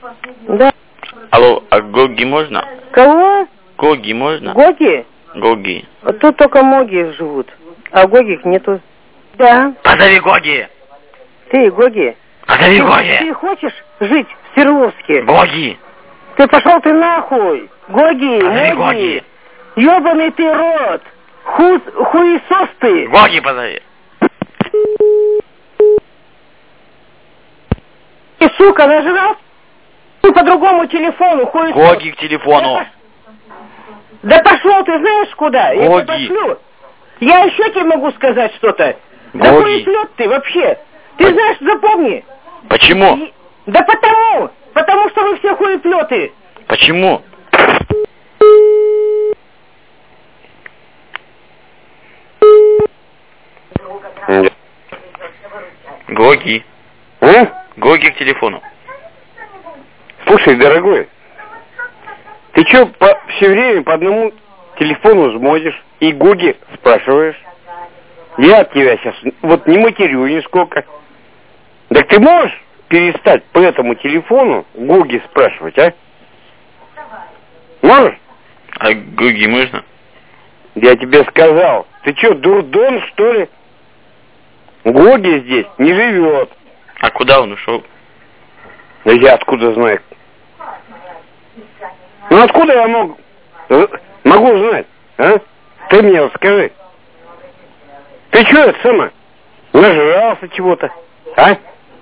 Да. Алло, а Гоги можно? Кого? Гоги можно? Гоги? Гоги. Тут только Моги живут, а Гогих нету. Да. Позови Гоги! Ты, Гоги. Позови Гоги! Ты хочешь жить в Свердловске? Гоги! Ты пошел ты нахуй! Гоги! Позови Моги! Гоги! Ёбаный ты рот! Хуесос ты! Гоги позови! И, сука, нажрал по другому телефону, хуесос! Гоги к телефону! Да пошел ты знаешь куда? Я Гоги. тебя пошлю. Я еще тебе могу сказать что-то. Да Гоги. хуеслет ты вообще. Ты знаешь, запомни. Почему? Да потому что вы все хуеплеты. Почему? Гоги. А? Гоги к телефону. Слушай, дорогой, ты чё все время по одному телефону звонишь и Гоги спрашиваешь? Я от тебя сейчас вот не матерю нисколько. Так ты можешь перестать по этому телефону Гоги спрашивать, а? Можешь? А Гоги можно? Я тебе сказал. Ты чё, дурдом, что ли? Гоги здесь не живет. А куда он ушел? Да я откуда знаю? Ну откуда я могу знать, а? Ты мне вот скажи. Ты чё это сама? Нажрался чего-то, а?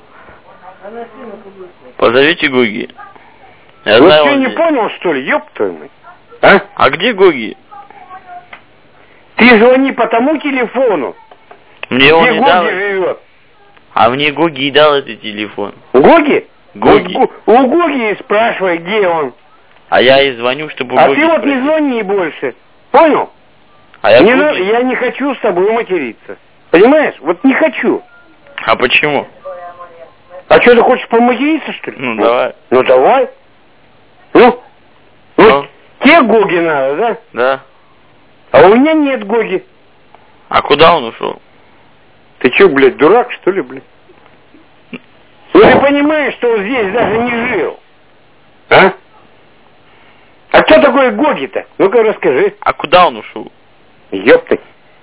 Позовите Гоги. Я Ну знаю, ты он не здесь. понял, что ли, ёб твою мать? А? А где Гоги? Ты звони по тому телефону, Мне он где не Гоги дал. живет. А мне Гоги и дал этот телефон. Гоги? Гоги. У Гоги и спрашивай, где он. А я и звоню, чтобы у А Гоги ты вот не спросить. звони больше. Понял? А я Не Гоги? надо, я не хочу с тобой материться. Понимаешь? Вот не хочу. А почему? А что, ты хочешь поматериться, что ли? Ну, давай. Ну, давай. Ну? Ну? Тебе Гоги надо, да? Да. А у меня нет Гоги. А куда он ушел? Ты что, блядь, дурак, что ли, блядь? Ну, ты понимаешь, что он здесь даже не жил. А? А кто такой Гоги-то? Ну-ка, расскажи. А куда он ушел? Ёпты.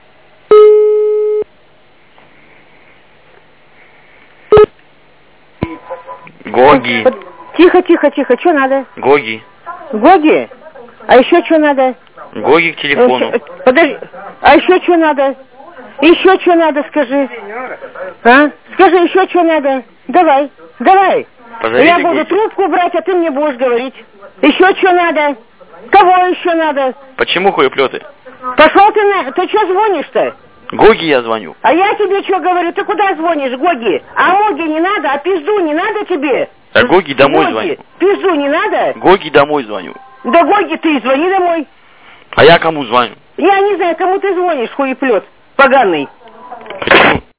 Гоги. Тихо, что надо? Гоги. Гоги? А еще что надо? Гоги к телефону. Подожди, а еще что надо? Еще что надо, скажи. А? Скажи, еще что надо. Давай. Позовите Я буду Гоги. трубку брать, а ты мне будешь говорить. Еще что надо? Кого еще надо? Почему хуеплеты? Пошел ты на... Ты что звонишь-то? Гоги я звоню. А я тебе что говорю? Ты куда звонишь, Гоги? А Моги не надо? А пизду не надо тебе? Да Гоги домой Гоги, звоню. пизду не надо? Гоги домой звоню. Да Гоги, ты звони домой. А я кому звоню? Я не знаю, кому ты звонишь, хуеплет поганый. Почему?